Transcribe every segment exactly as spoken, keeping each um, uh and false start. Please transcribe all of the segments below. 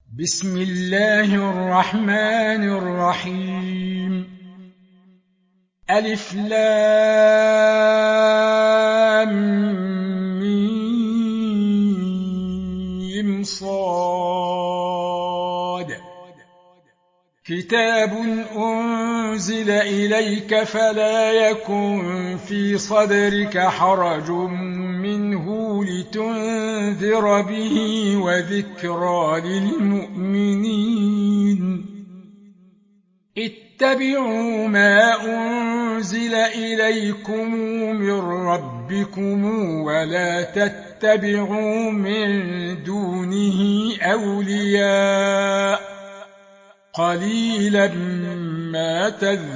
بسم الله الرحمن الرحيم. ألف لام ميم صاد. كتاب أنزل إليك فلا يكن في صدرك حرج منه لتنذر به وذكرى للمؤمنين. اتبعوا ما أنزل إليكم من ربكم ولا تتبعوا من دونه أولياء قليلا ما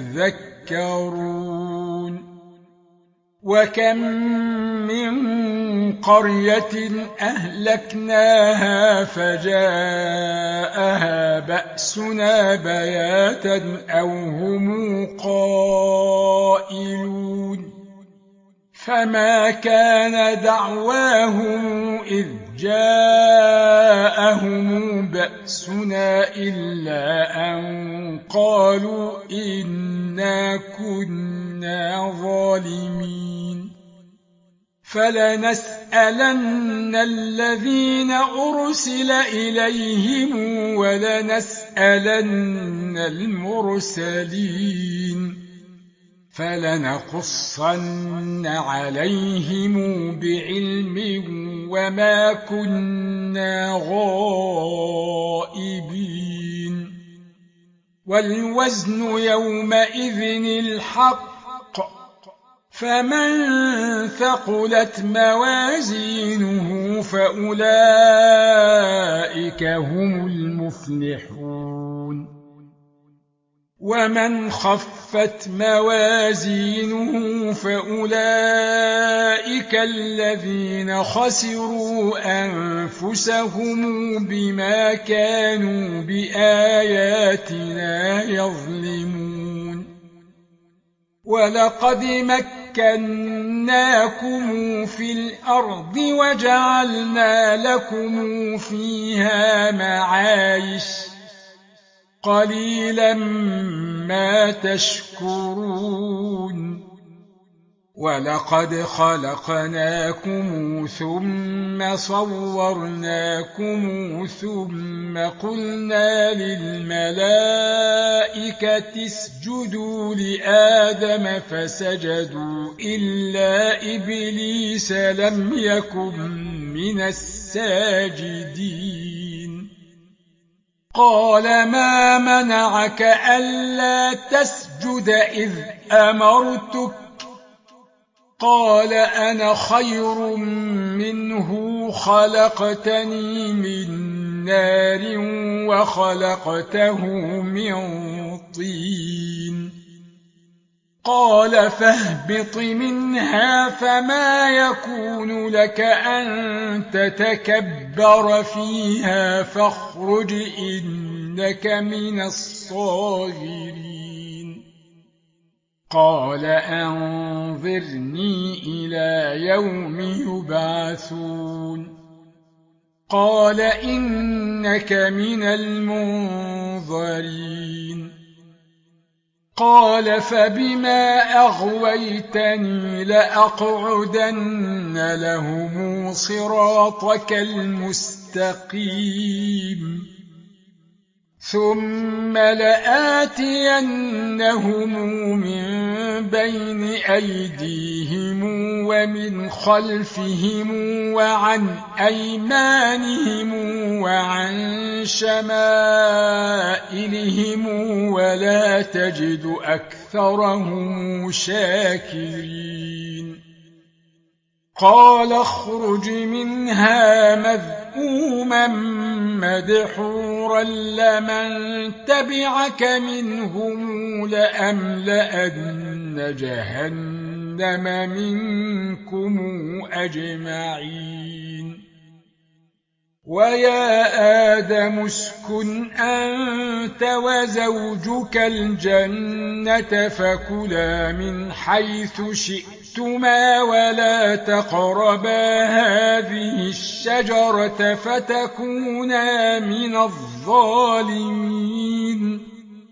تذكرون. وكم من قرية أهلكناها فجاءها بأسنا بياتا أو هم قائلون. فما كان دعواهم إذ جاءهم بأسنا إلا أن قالوا إنا كنا ظالمين. فلنسألن الذين أرسل إليهم ولنسألن المرسلين. فلنقصن عليهم بعلم وما كنا غائبين. والوزن يومئذ الحق. فمن ثقلت موازينه فأولئك هم المفلحون. ومن خفت موازينه فأولئك الذين خسروا أنفسهم بما كانوا بآياتنا يظلمون. ولقد مكناكم في الأرض وجعلنا لكم فيها معايش قليلا ما تشكرون. ولقد خلقناكم ثم صورناكم ثم قلنا للملائكة اسجدوا لآدم فسجدوا إلا إبليس لم يكن من الساجدين. قال ما منعك ألا تسجد إذ أمرتك؟ قال أنا خير منه خلقتني من نار وخلقته من طين. قال فاهبط منها فما يكون لك أن تتكبر فيها فاخرج إنك من الصاغرين. قال أنظرني إلى يوم يبعثون. قال إنك من المنظرين. قال فبما أغويتني لأقعدن لهم صراطك المستقيم ثم لآتينهم من بين أيديهم ومن خلفهم وعن أيمانهم وعن شمائلهم ولا تجد أكثرهم شاكرين. قال اخرج منها مذءوما مدحورا لمن تبعك منهم لأملأن جهنم منكم أجمعين. ويا آدم اسكن أنت وزوجك الجنة فكلا من حيث شئتما ولا تقربا هذه الشجرة فتكونا من الظالمين. الظالمين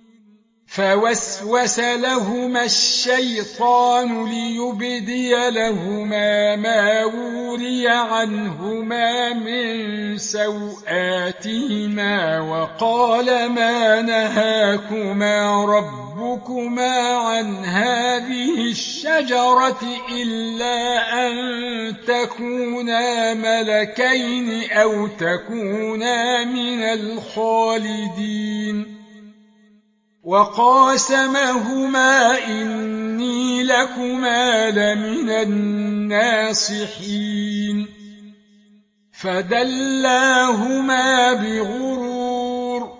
فوسوس لهما الشيطان ليبدي لهما ما وري عنهما من سوآتهما وقال ما نهاكما ربكما عن هذه الشجرة إلا أن تكونا ملكين أو تكونا من الخالدين وقاسمهما إني لكما لمن الناصحين فدلاهما بغرور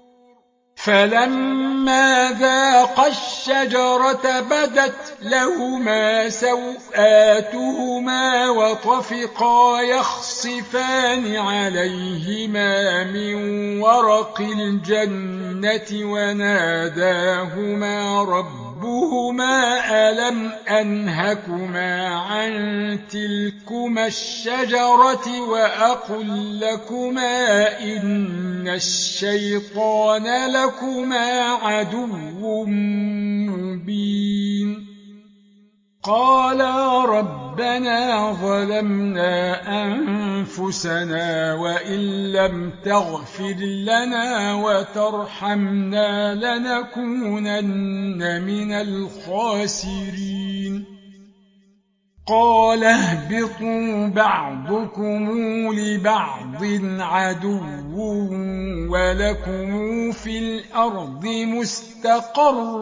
فلما ذاقا الشجرة بدت لهما سوآتهما وطفقا يخصفان عليهما من ورق الجنة وناداهما ربهما ألم أنهكما عن تلكما الشجرة وأقل لكما إن الشيطان لكما عدو مبين قالا ربنا ظلمنا أنفسنا وإن لم تغفر لنا وترحمنا لنكونن من الخاسرين قال اهبطوا بعضكم لبعض عدو ولكم في الأرض مستقر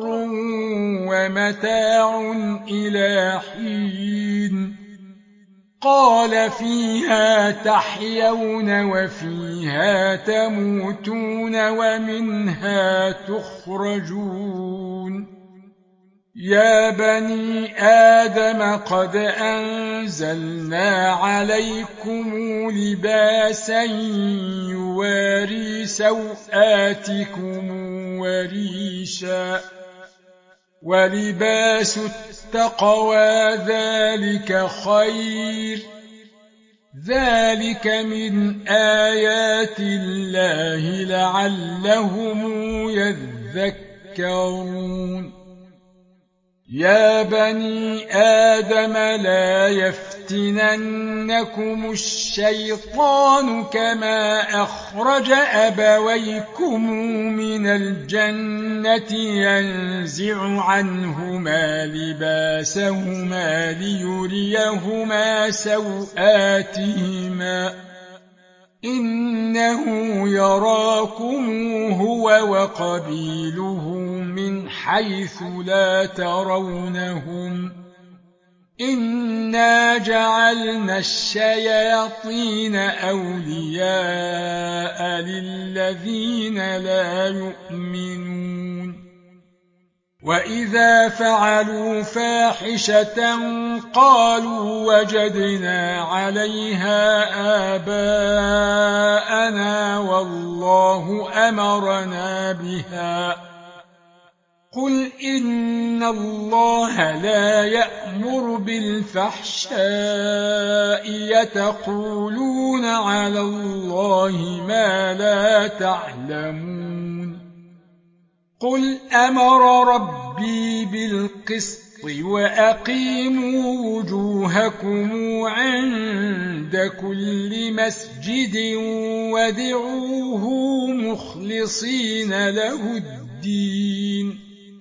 ومتاع إلى حين قال فيها تحيون وفيها تموتون ومنها تخرجون يا بني آدم قد أنزلنا عليكم لباسا يواري سوآتكم وريشا ولباس التقوى ذلك خير ذلك من آيات الله لعلهم يذكرون يا بني آدم لا يفتننكم الشيطان كما أخرج أبويكم من الجنة ينزع عنهما لباسهما ليريهما سوآتهما إنه يراكم هو وقبيله من حيث لا ترونهم إنا جعلنا الشياطين أولياء للذين لا يؤمنون وإذا فعلوا فاحشة قالوا وجدنا عليها آباءنا والله أمرنا بها قل إن الله لا يأمر بالفحشاء يتقولون على الله ما لا تعلمون قل أمر ربي بالقسط وأقيموا وجوهكم عند كل مسجد وادعوه مخلصين له الدين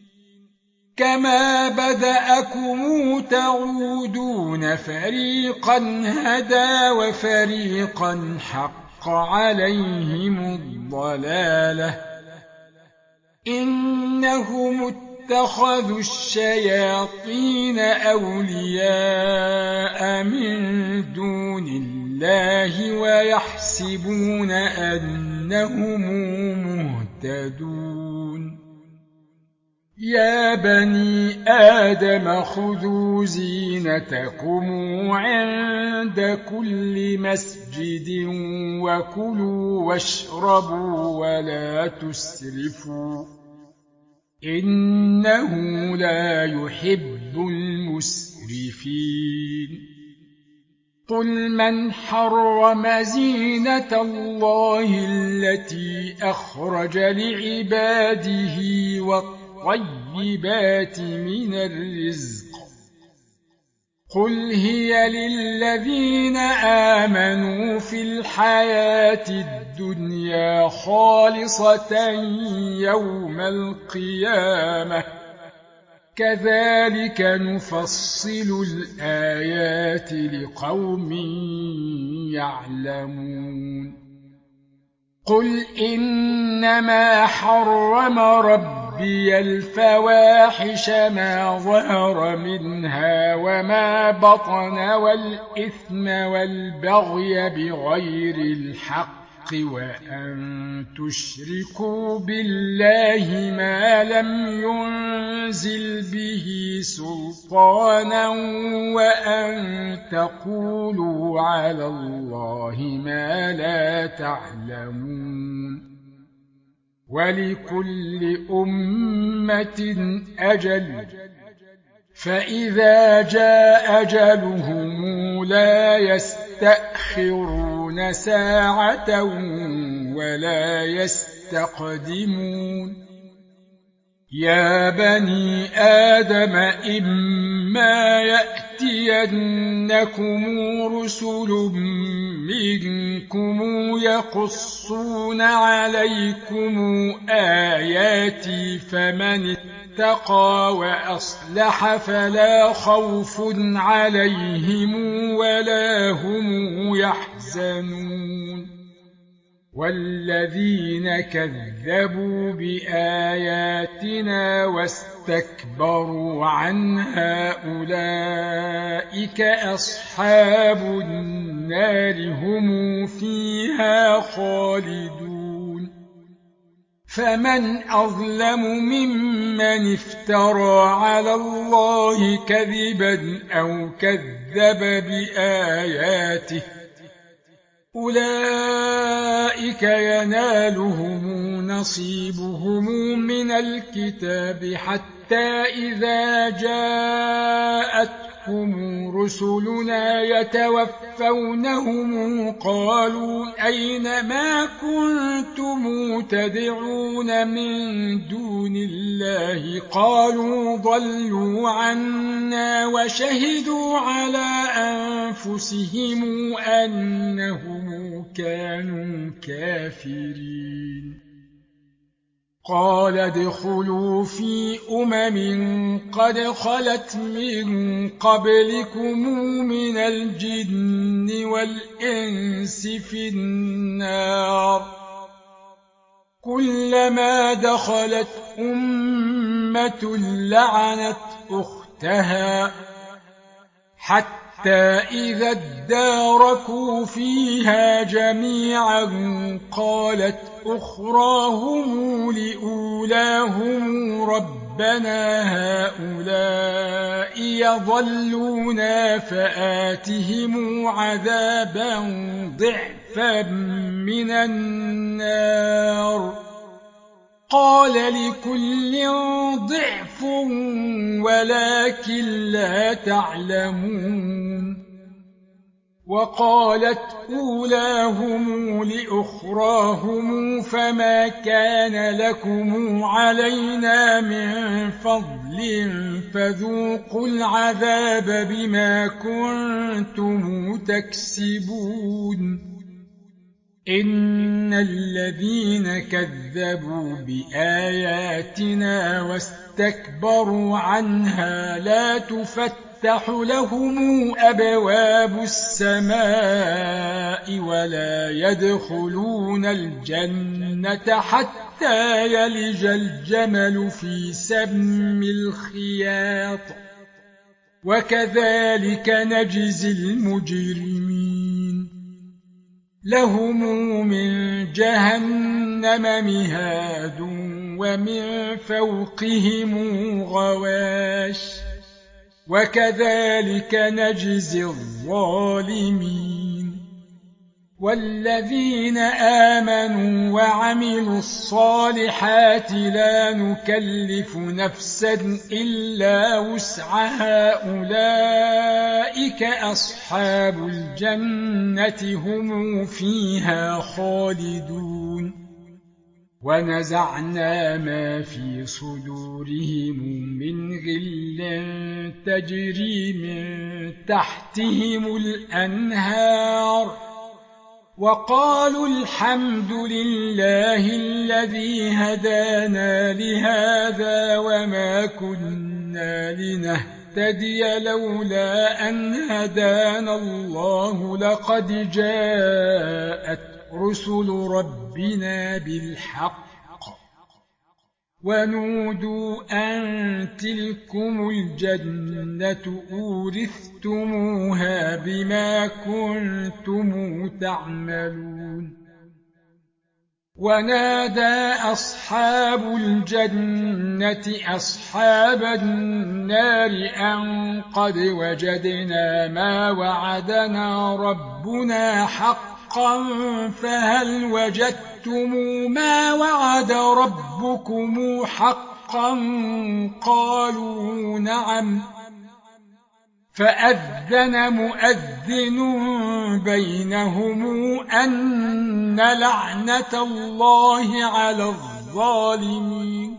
كما بدأكم تعودون فريقا هدى وفريقا حق عليهم الضلالة إنهم اتخذوا الشياطين أولياء من دون الله ويحسبون أنهم مهتدون يا بني آدم خذوا زينتكم عند كل مسجد وكلوا واشربوا ولا تسرفوا إنه لا يحب المسرفين قل من حرم زينة الله التي أخرج لعباده والطيبات من الرزق قل هي للذين آمنوا في الحياة الدنيا خالصة يوم القيامة كذلك نفصل الآيات لقوم يعلمون قل إنما حرم ربي الفواحش ما ظهر منها وما بطن والإثم والبغي بغير الحق وأن تشركوا بالله ما لم ينزل به سلطانا وأن تقولوا على الله ما لا تعلمون ولكل أمة أجل فإذا جاء أجلهم لا يستأخرون ساعة ولا يستقدمون يا بني آدم إما يأتينكم رسل منكم يقصون عليكم آياتي فمن اتقى وأصلح فلا خوف عليهم ولا هم يحزنون والذين كذبوا بآياتنا واستكبروا عنها أولئك أصحاب النار هم فيها خالدون فمن أظلم ممن افترى على الله كذبا أو كذب بآياته أولئك ينالهم نصيبهم من الكتاب حتى إذا جاءتهم رسلنا يتوفونهم قالوا أين ما كنتم تدعون من دون الله قالوا ضلوا عنا وشهدوا على أنفسهم أنهم كانوا كافرين قال ادخلوا في أمم قد خلت من قبلكم من الجن والإنس في النار كلما دخلت أمة لعنت أختها حتى إذا اداركوا فيها جميعا قالت أخراهم لأولاهم ربنا هؤلاء يضلونا فآتهم عذابا ضعفا من النار قال لكل ضعف ولكن لا تعلمون وقالت أولاهم لأخراهم فما كان لكم علينا من فضل فذوقوا العذاب بما كنتم تكسبون إن الذين كذبوا بآياتنا واستكبروا عنها لا تفتح لهم أبواب السماء ولا يدخلون الجنة حتى يلج الجمل في سم الخياط وكذلك نجزي المجرمين لهم من جهنم مهاد ومن فوقهم غواش وكذلك نجزي الظالمين والذين آمنوا وعملوا الصالحات لا نكلف نفسا إلا وسعها أولئك أصحاب الجنة هم فيها خالدون ونزعنا ما في صدورهم من غل تجري من تحتهم الأنهار وقالوا الحمد لله الذي هدانا لهذا وما كنا لنهتدي لولا أن هدانا الله لقد جاءت رسل ربنا بالحق ونودوا أن تلكم الجنة أورثتموها بما كنتم تعملون ونادى أصحاب الجنة أصحاب النار أن قد وجدنا ما وعدنا ربنا حقا فهل وجدتم ما وعد ربكم حقا قالوا نعم فأذن مؤذن بينهم أن لعنة الله على الظالمين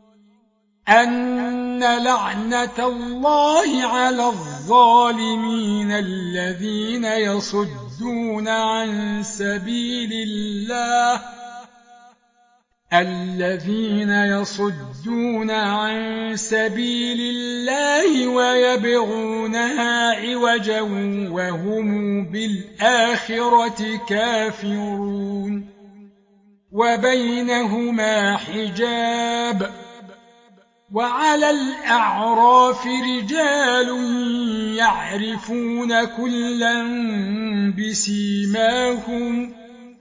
أن لعنة الله على الظالمين الذين يصدون عن سبيل الله الذين يصدون عن سبيل الله ويبغونها عوجا وهم بالآخرة كافرون وبينهما حجاب وعلى الأعراف رجال يعرفون كلا بسيماهم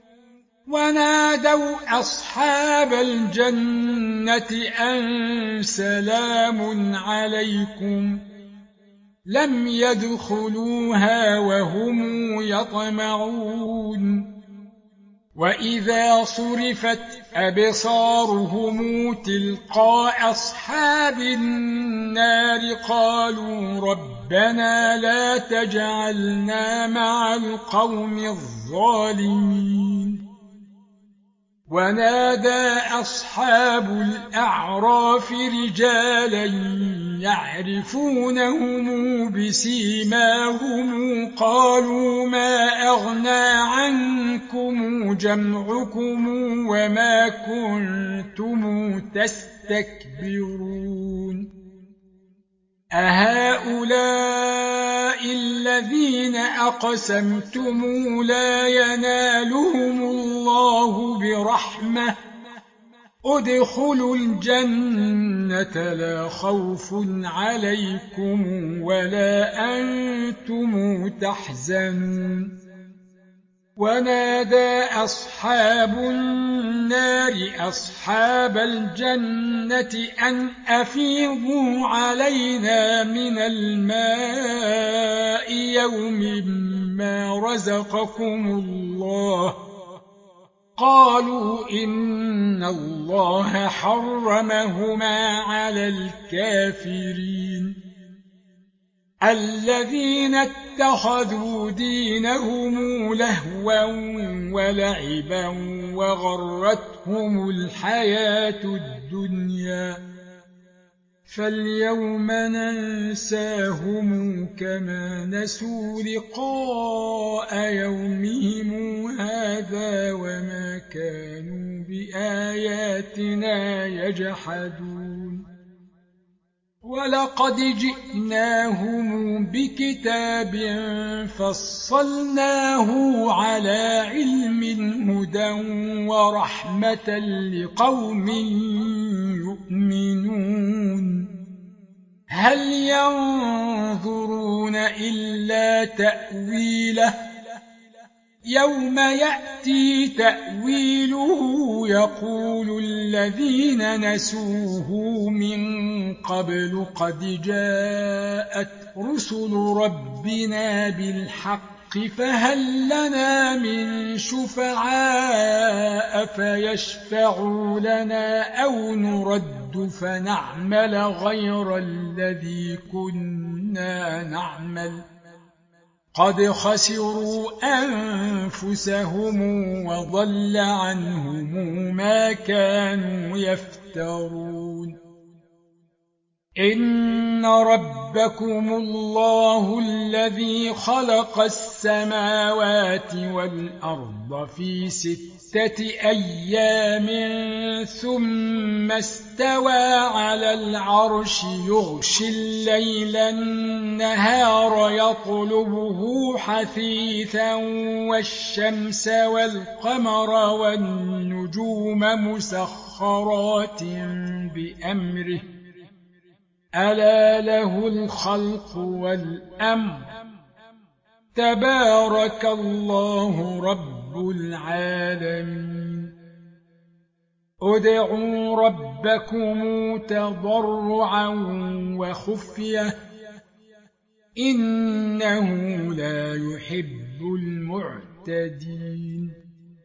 ونادوا أصحاب الجنة أن سلام عليكم لم يدخلوها وهم يطمعون وإذا صرفت أبصارهم تلقاء أصحاب النار قالوا ربنا لا تجعلنا مع القوم الظالمين ونادى أصحاب الأعراف رجالا يعرفونهم بسيماهم قالوا ما أغنى عنكم جمعكم وما كنتم تستكبرون أهؤلاء الذين أقسمتم لا ينالهم الله برحمة ادخلوا الجنة لا خوف عليكم ولا أنتم تحزنون ونادى أصحاب النار أصحاب الجنة أن أفيضوا علينا من الماء يوم ما رزقكم الله قالوا إن الله حرمهما على الكافرين الذين اتخذوا دينهم لهوا ولعبا وغرتهم الحياة الدنيا فاليوم ننساهم كما نسوا لقاء يومهم هذا وما كانوا بآياتنا يجحدون ولقد جئناهم بكتاب فصلناه على علم هدى ورحمة لقوم يؤمنون هل ينظرون إلا تأويله يوم يأتي تأويله يقول الذين نسوه من قبل قد جاءت رسل ربنا بالحق فهل لنا من شفعاء فيشفعوا لنا أو نرد فنعمل غير الذي كنا نعمل قد خسروا أنفسهم وضل عنهم ما ما كانوا يفترون إن ربكم الله الذي خلق السماوات والأرض في ستة أيام ثم استوى على العرش يغشي الليل النهار يطلبه حثيثا والشمس والقمر والنجوم مسخرات بأمره ألا له الخلق والأمر تبارك الله رب العالمين ادعوا ربكم تضرعا وخفية إنه لا يحب المعتدين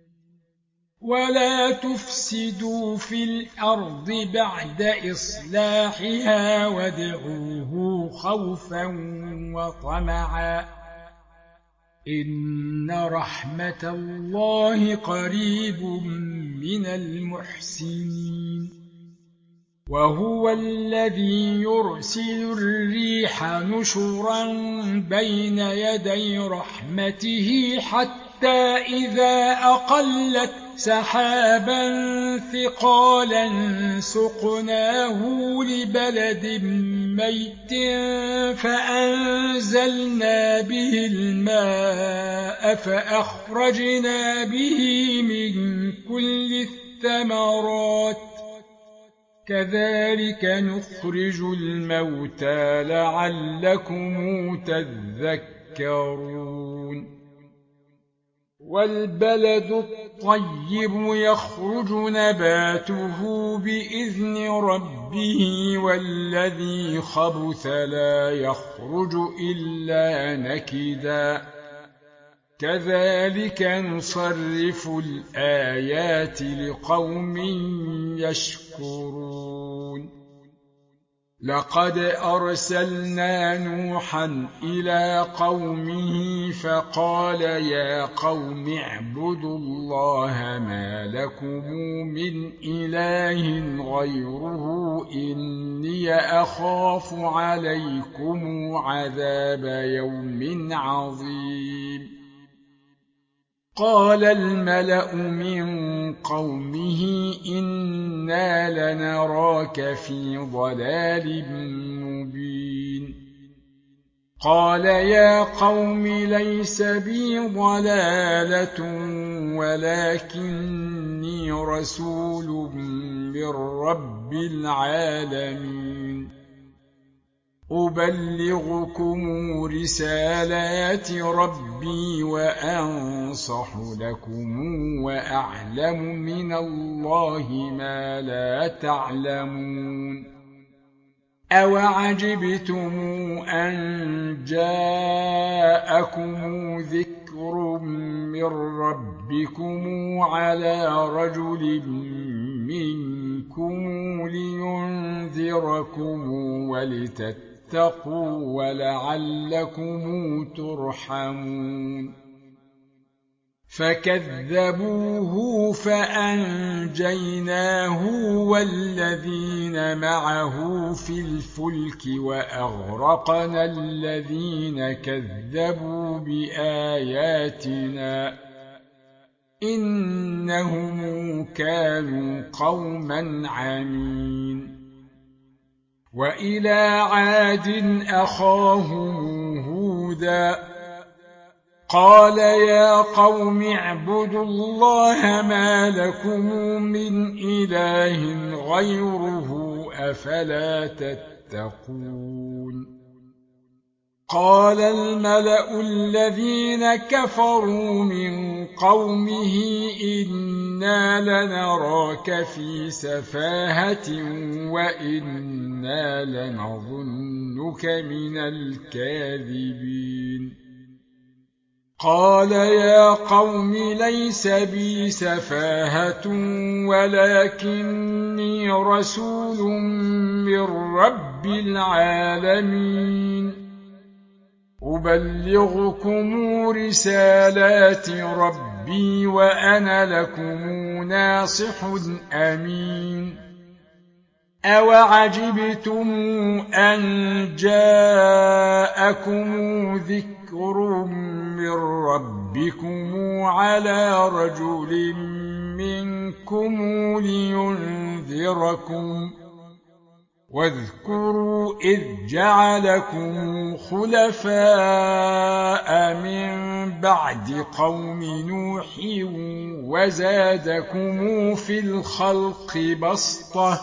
ولا تفسدوا في الأرض بعد إصلاحها وادعوه خوفا وطمعا إن رحمة الله قريب من المحسنين وهو الذي يرسل الريح نشرا بين يدي رحمته حتى إذا أقلت سحابا ثقالا سقناه لبلد ميت فأنزلنا به الماء فأخرجنا به من كل الثمرات كذلك نخرج الموتى لعلكم تذكرون والبلد الطيب يخرج نباته بإذن ربه والذي خبث لا يخرج إلا نكدا كذلك نصرف الآيات لقوم يشكرون لقد أرسلنا نوحا إلى قومه فقال يا قوم اعبدوا الله ما لكم من إله غيره إني أخاف عليكم عذاب يوم عظيم قال الملأ من قومه إنا لنراك في ضلال مبين قال يا قوم ليس بي ضلالة ولكني رسول من رب العالمين أبلغكم رسالات ربي وأنصح لكم وأعلم من الله ما لا تعلمون أوعجبتم أن جاءكم ذكر من ربكم على رجل منكم لينذركم ولتتقوا اتقوا ولعلكم ترحمون فكذبوه فأنجيناه والذين معه في الفلك وأغرقنا الذين كذبوا بآياتنا إنهم كانوا قوما عمين وإلى عاد أخاهم هودا قال يا قوم اعبدوا الله ما لكم من إله غيره أفلا تتقون قال الملأ الذين كفروا من قومه إنا لنراك في سفاهة وإنا لنظنك من الكاذبين قال يا قوم ليس بي سفاهة ولكني رسول من رب العالمين أبلغكم رسالات ربي ربي وأنا لكم ناصح أمين أوعجبتم أن جاءكم ذكر من ربكم على رجل منكم لينذركم واذكروا إذ جعلكم خلفاء من بعد قوم نوح وزادكم في الخلق بسطة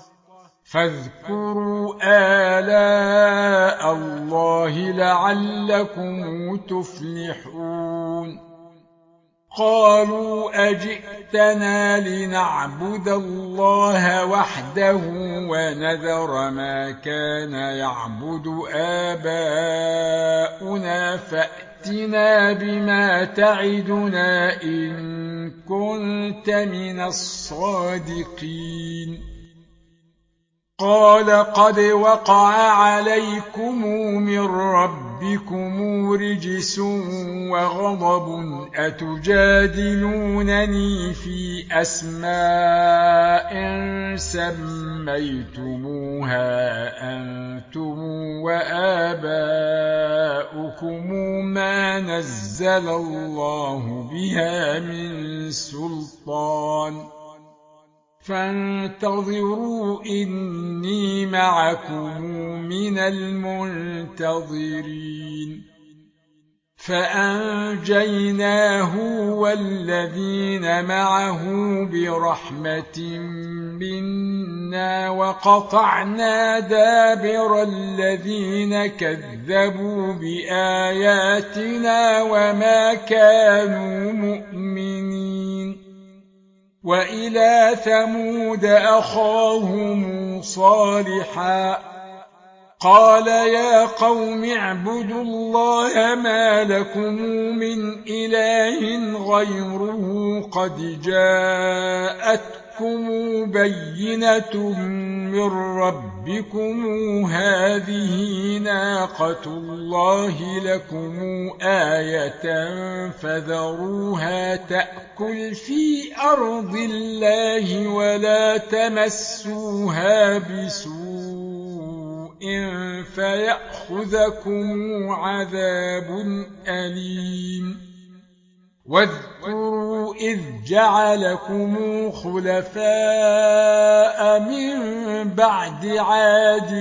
فاذكروا آلاء الله لعلكم تفلحون قالوا أجئتنا لنعبد الله وحده ونذر ما كان يعبد آباؤنا فأتنا بما تعدنا إن كنت من الصادقين قال قد وقع عليكم من ربكم رجس وغضب أتجادلونني في أسماء سميتموها أنتم وآباؤكم ما نزل الله بها من سلطان فانتظروا إني معكم من المنتظرين فأنجيناه والذين معه برحمة منا وقطعنا دابر الذين كذبوا بآياتنا وما كانوا مؤمنين وإلى ثمود أخاهم صالحا قال يا قوم اعبدوا الله ما لكم من إله غيره قد جاءتكم بينة من ربكم هذه ناقة الله لكم آية فذروها تأكل في أرض الله ولا تمسوها بسوء فيأخذكم عذاب أليم واذكروا إذ جعلكم خلفاء من بعد عاد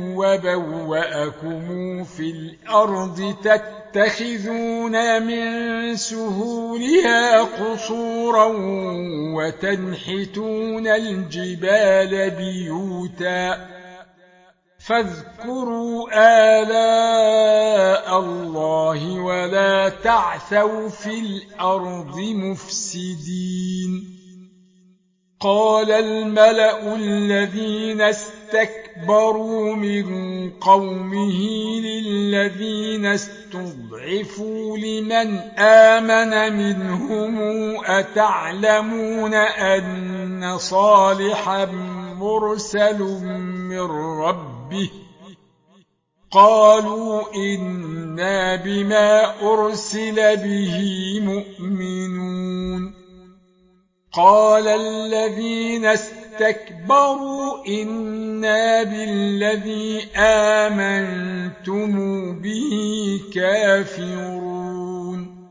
وبوأكم في الأرض تتخذون من سهولها قصورا وتنحتون الجبال بيوتا فاذكروا آلاء الله ولا تعثوا في الأرض مفسدين قال الملأ الذين استكبروا من قومه للذين استضعفوا لمن آمن منهم أتعلمون أن صالحا مرسل من ربه قالوا إنا بما أرسل به مؤمنون قال الذين استكبروا إنا بالذي آمنتم به كافرون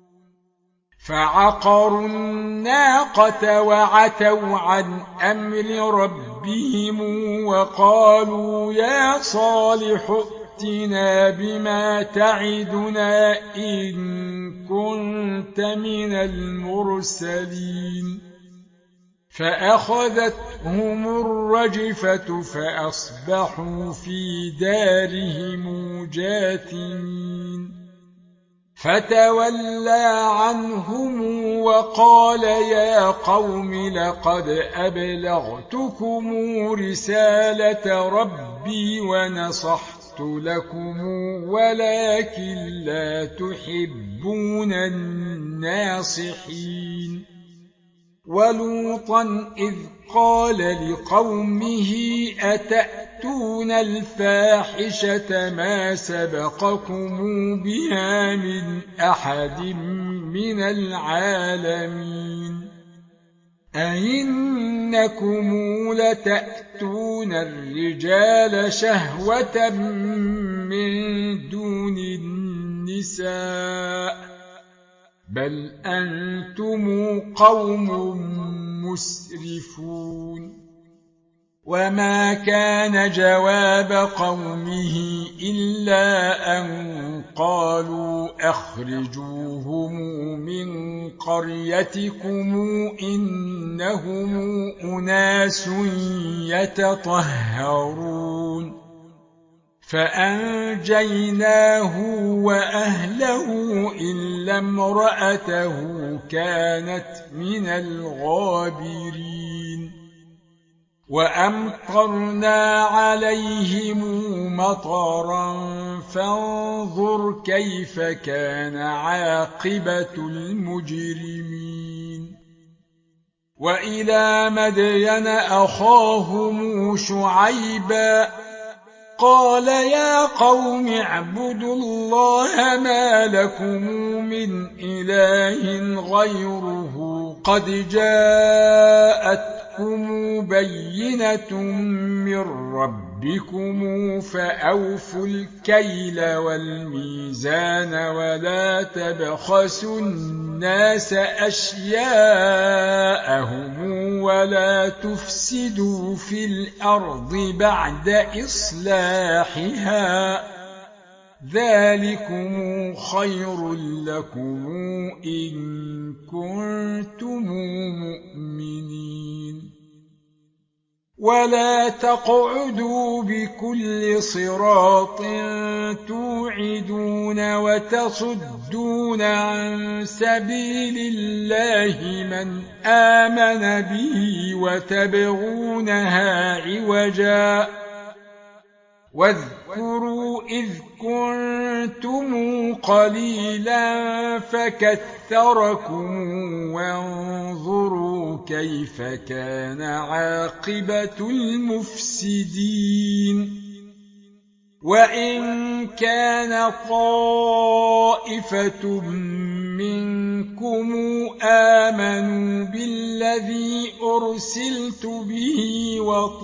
فعقروا الناقة وعتوا عن أمر ربهم وقالوا يا صالح ائتنا بما تعدنا إن كنت من المرسلين فأخذتهم الرجفة فأصبحوا في دارهم جاثمين فتولى عنهم وقال يا قوم لقد أبلغتكم رسالة ربي ونصحت لكم ولكن لا تحبون الناصحين ولوطا إذ قال لقومه أتأتون تأتون الفاحشة ما سبقكم بها من أحد من العالمين أئنكم لتأتون الرجال شهوة من دون النساء بل أنتم قوم مسرفون وما كان جواب قومه إلا أن قالوا أخرجوهم من قريتكم إنهم أناس يتطهرون فأنجيناه وأهله إلا امرأته كانت من الغابرين وأمطرنا عليهم مطرا فانظر كيف كان عاقبة المجرمين وإلى مدين أخاهم شعيبا قال يا قوم اعبدوا الله ما لكم من إله غيره قد جاءتكم بينة من ربكم فأوفوا الكيل والميزان ولا تبخسوا الناس أشياءهم ولا تفسدوا في الأرض بعد إصلاحها ذلكم خير لكم إن كنتم مؤمنين ولا تقعدوا بكل صراط توعدون وتصدون عن سبيل الله من آمن به وتبغونها عوجا واذكروا إذ كنتم قليلا فكثركم وانظروا كيف كان عاقبة المفسدين وإن كان طائفة منكم آمنوا بالذي أرسلت به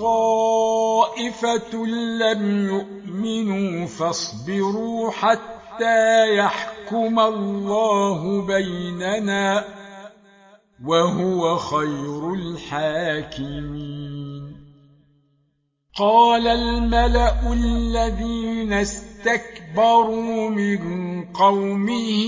وطائفة لم يؤمنوا فاصبروا حتى يحكم الله بيننا وهو خير الحاكمين قال الملأ الذين استكبروا من قومه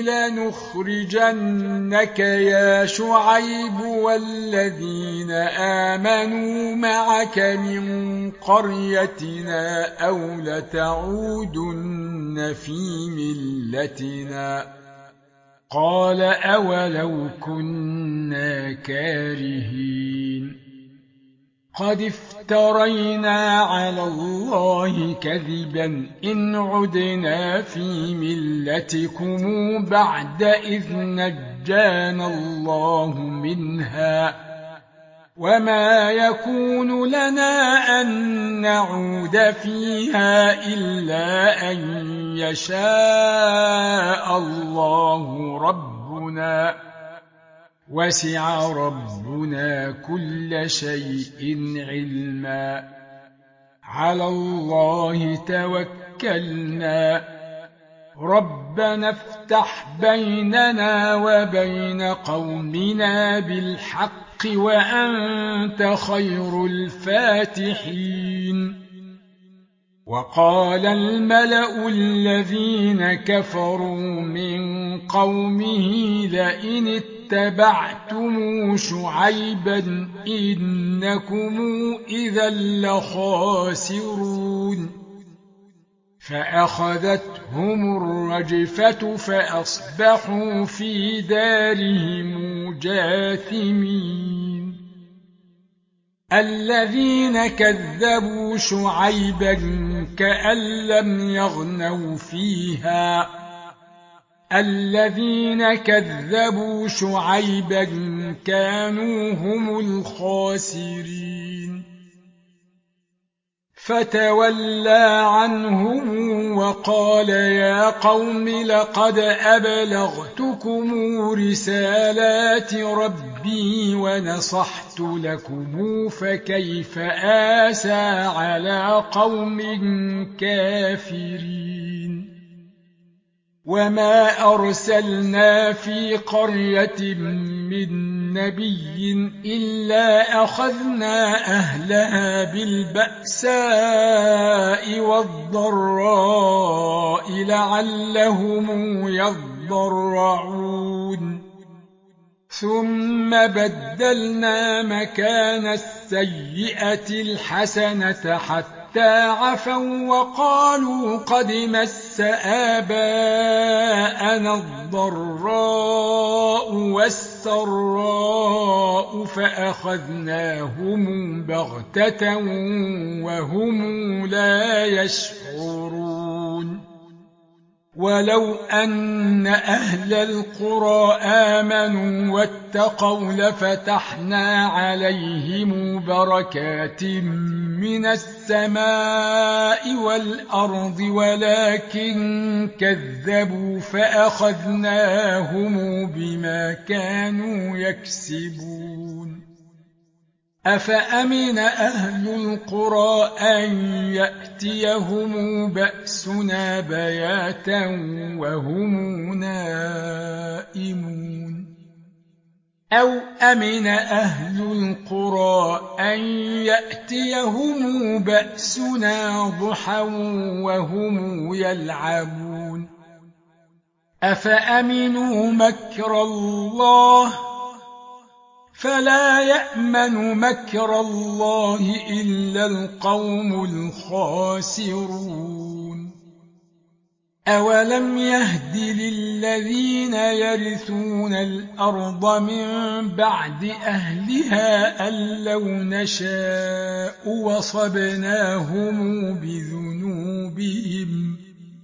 لنخرجنك يا شعيب والذين آمنوا معك من قريتنا أو لتعودن في ملتنا قال أولو كنا كارهين قد افترينا على الله كذبا إن عدنا في ملتكم بعد إذ نجانا الله منها وما يكون لنا أن نعود فيها إلا أن يشاء الله ربنا وسع ربنا كل شيء علما على الله توكلنا ربنا افتح بيننا وبين قومنا بالحق وأنت خير الفاتحين وقال الملأ الذين كفروا من قومه لئن اتبعتم شعيبا إنكم إذا لخاسرون فأخذتهم الرجفة فأصبحوا في دارهم جاثمين الذين كذبوا شعيبا كأن لم يغنوا فيها الذين كذبوا شعيبا كانوا هم الخاسرين فتولى عنهم وقال يا قوم لقد أبلغتكم رسالات ربي ونصحت لكم فكيف آسى على قوم كافرين وما أرسلنا في قرية من نبي إلا أخذنا أهلها بالبأساء والضراء لعلهم يضرعون ثم بدلنا مكان السيئة الحسنة حتى عفوا وقالوا قد مس آباءنا الضراء والسراء فأخذناهم بغتة وهم لا يشعرون ولو أن أهل القرى آمنوا واتقوا لفتحنا عليهم بركات من السماء والأرض ولكن كذبوا فأخذناهم بما كانوا يكسبون أفأمن أهل القرى أن يأتيهم بأسنا بياتا وهم نائمون أو أمن أهل القرى أن يأتيهم بأسنا ضحى وهم يلعبون أفأمنوا مكر الله فلا يأمن مكر الله إلا القوم الخاسرون أولم يهد للذين يرثون الأرض من بعد أهلها أن لو نشاء وصبناهم بذنوبهم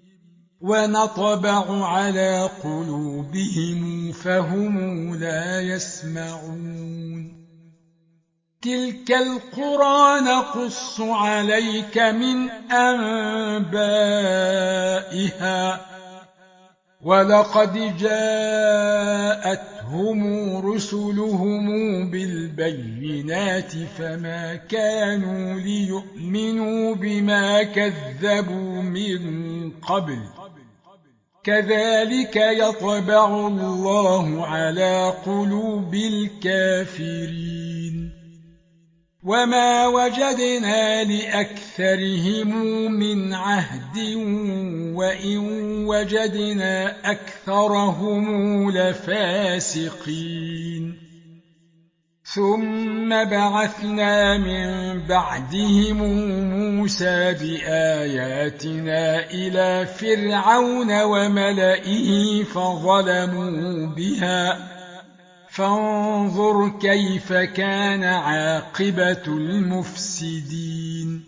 ونطبع على قلوبهم فهم لا يسمعون تلك القرى نقص عليك من أنبائها ولقد جاءتهم رسلهم بالبينات فما كانوا ليؤمنوا بما كذبوا من قبل كذلك يطبع الله على قلوب الكافرين وما وجدنا لأكثرهم من عهد وإن وجدنا أكثرهم لفاسقين ثم بعثنا من بعدهم موسى بآياتنا إلى فرعون وملئه فظلموا بها فانظر كيف كان عاقبة المفسدين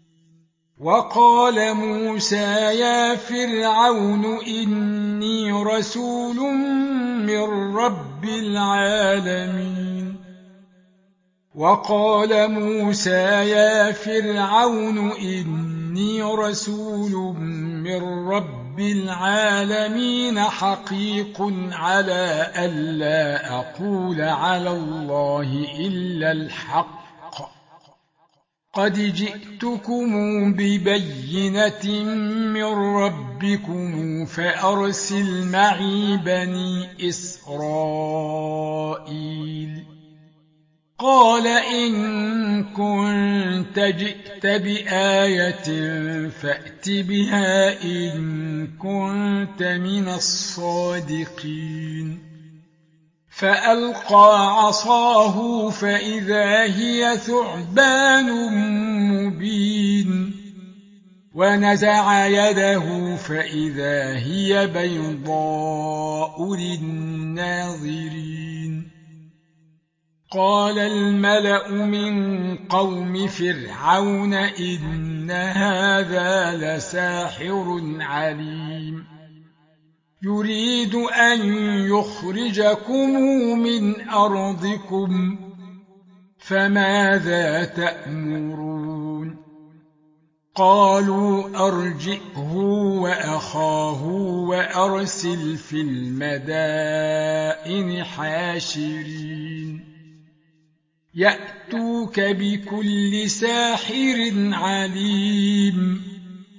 وقال موسى يا فرعون إني رسول من رب العالمين وقال موسى يا فرعون إني رسول من رب العالمين حقيق على ألا أقول على الله إلا الحق قد جئتكم ببينة من ربكم فأرسل معي بني إسرائيل قال إن كنت جئت بآية فأت بها إن كنت من الصادقين فألقى عصاه فإذا هي ثعبان مبين ونزع يده فإذا هي بيضاء للناظرين قال الملأ من قوم فرعون إن هذا لساحر عليم يريد أن يخرجكم من أرضكم فماذا تأمرون قالوا أرجئه وأخاه وأرسل في المدائن حاشرين يأتوك بكل ساحر عليم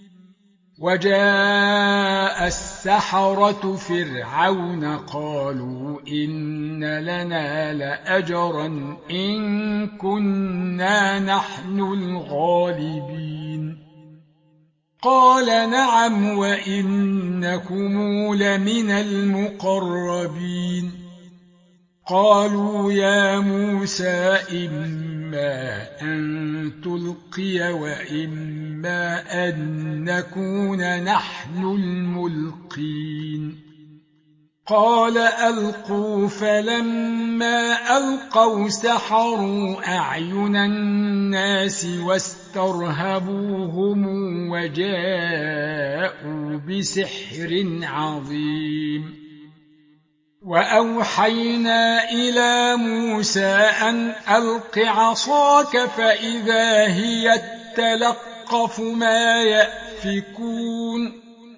وجاء السحرة فرعون قالوا إن لنا لأجرا إن كنا نحن الغالبين قال نعم وإنكم لمن المقربين قالوا يا موسى إما أن تلقي وإما أن نكون نحن الملقين قال ألقوا فلما ألقوا سحروا أعين الناس واسترهبوهم وجاءوا بسحر عظيم وأوحينا إلى موسى أن ألق عصاك فإذا هي تلقف ما يأفكون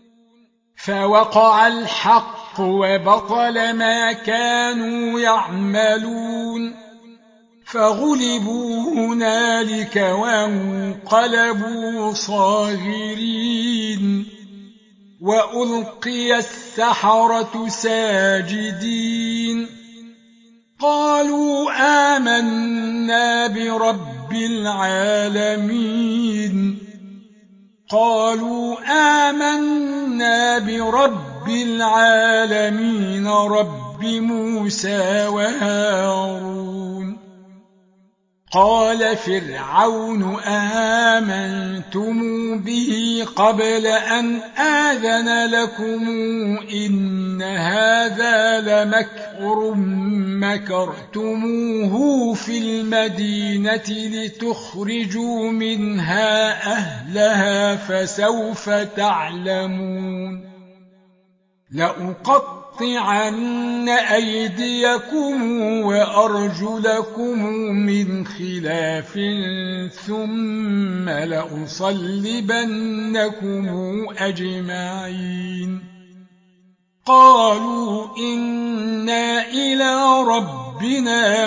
فوقع الحق وبطل ما كانوا يعملون فغلبوا هنالك وانقلبوا صاغرين وألقي السحرة ساجدين قالوا آمنا برب العالمين قالوا آمنا برب العالمين رب موسى وهارون قال فرعون آمنتم به قبل أن آذن لكم إن هذا لمكر مكرتموه في المدينة لتخرجوا منها أهلها فسوف تعلمون لأقطعن أيديكم وأرجلكم من خلاف ثم لأصلبنكم أجمعين قالوا إنا إلى ربنا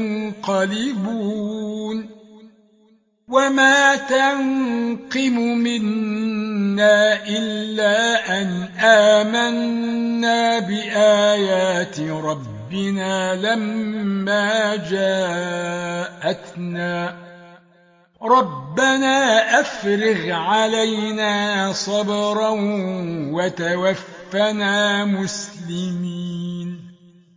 منقلبون وما تنقم منا إلا أن آمنا بآيات ربنا لما جاءتنا ربنا أفرغ علينا صبرا وتوفنا مسلمين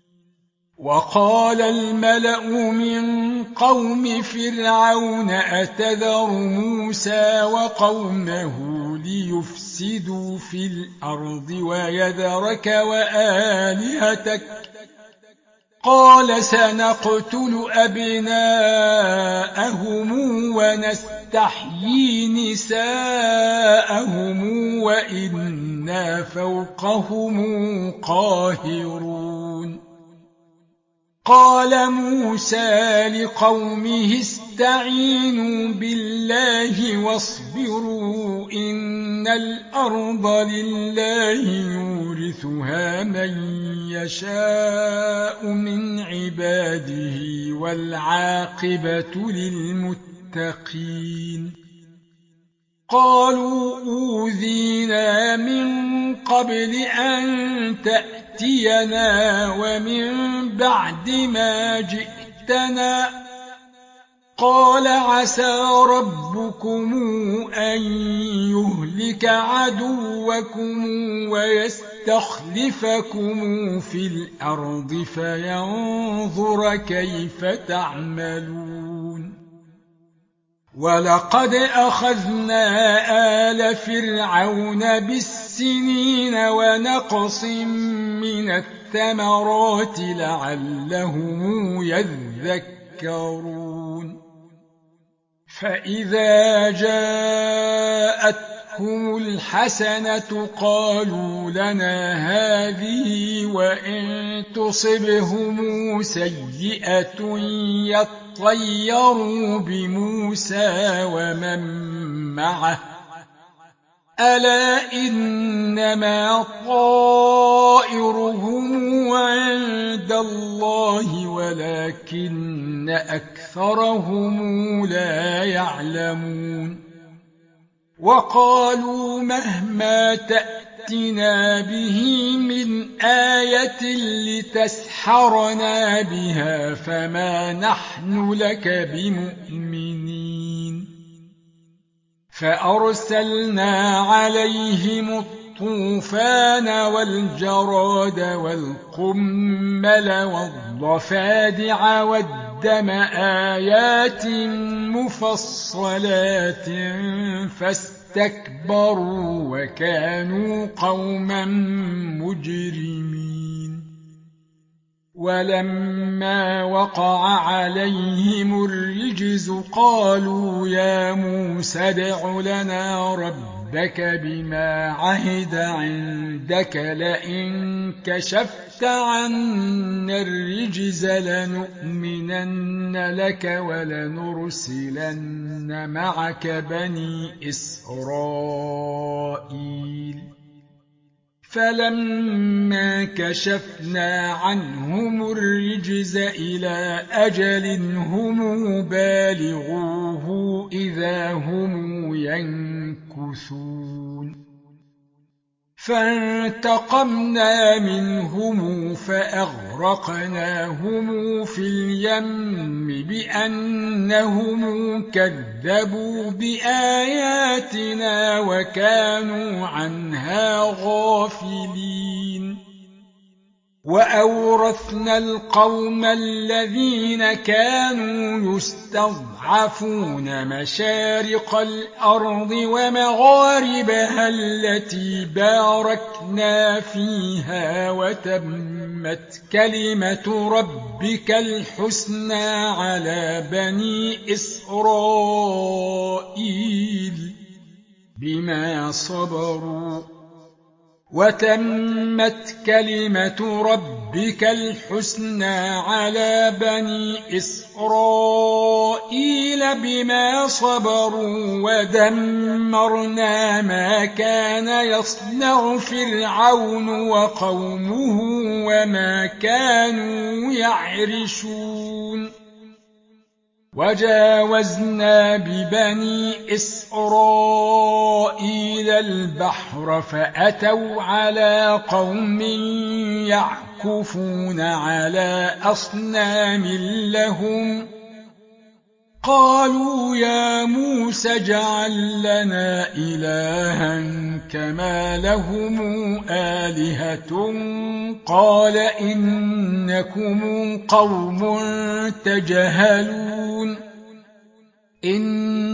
وقال الملأ من قوم فرعون أتذر موسى وقومه ليفسدوا في الأرض ويذرك وآلهتك قال سنقتل أبناءهم ونستحيي نساءهم وإنا فوقهم قاهرون قال موسى لقومه استعينوا بالله واصبروا إن الأرض لله يورثها من يشاء من عباده والعاقبة للمتقين قالوا أوذينا من قبل أن تأتينا ومن بعد ما جئتنا قال عسى ربكم أن يهلك عدوكم ويستخلفكم في الأرض فينظر كيف تعملون ولقد أخذنا آل فرعون بالسنين ونقص من الثمرات لعلهم يذكرون فإذا جاءتهم الحسنة قالوا لنا هذه وإن تصبهم سيئة يطيروا بموسى ومن معه ألا إنما طائرهم عند الله ولكن أكثرهم لا يعلمون وقالوا مهما تأتنا به من آية لتسحرنا بها فما نحن لك بمؤمنين فأرسلنا عليهم الطوفان والجراد والقمل والضفادع والدم آيات مفصلات فاستكبروا وكانوا قوما مجرمين ولما وقع عليهم الرجز قالوا يا موسى ادع لنا ربك بما عهد عندك لئن كشفت عنا الرجز لنؤمنن لك ولنرسلن معك بني إسرائيل فلما كشفنا عنهم الرجز إلى أجل هم بالغوه إذا هم ينكثون فانتقمنا منهم فأغرقناهم في اليم بأنهم كذبوا بآياتنا وكانوا عنها غافلين وأورثنا القوم الذين كانوا يستضعفون مشارق الأرض ومغاربها التي باركنا فيها وتمت كلمة ربك الحسنى على بني إسرائيل بما صبروا وتمت كلمة ربك الحسنى على بني إسرائيل بما صبروا ودمرنا ما كان يصنع فرعون وقومه وما كانوا يعرشون وجاوزنا ببني إسرائيل البحر فأتوا على قوم يعكفون على أصنام لهم قالوا يا موسى اجعل لنا إلها كما لهم آلهة قال إنكم قوم تجهلون إن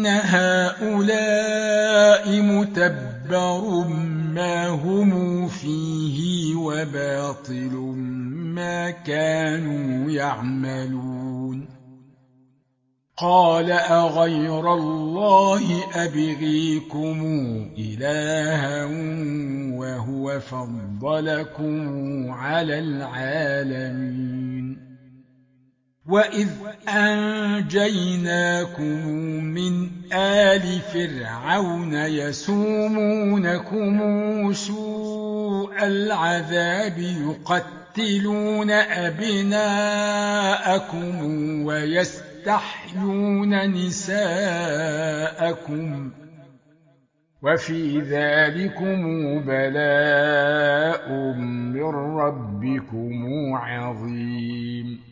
هؤلاء متبر ما هم فيه وباطل ما كانوا يعملون قال أغير الله أبغيكم إلها وهو فضلكم على العالمين وإذ أنجيناكم من آل فرعون يسومونكم سوء العذاب يقتلون أبناءكم ويستحيون نساءكم وفي ذلكم بلاء من ربكم عظيم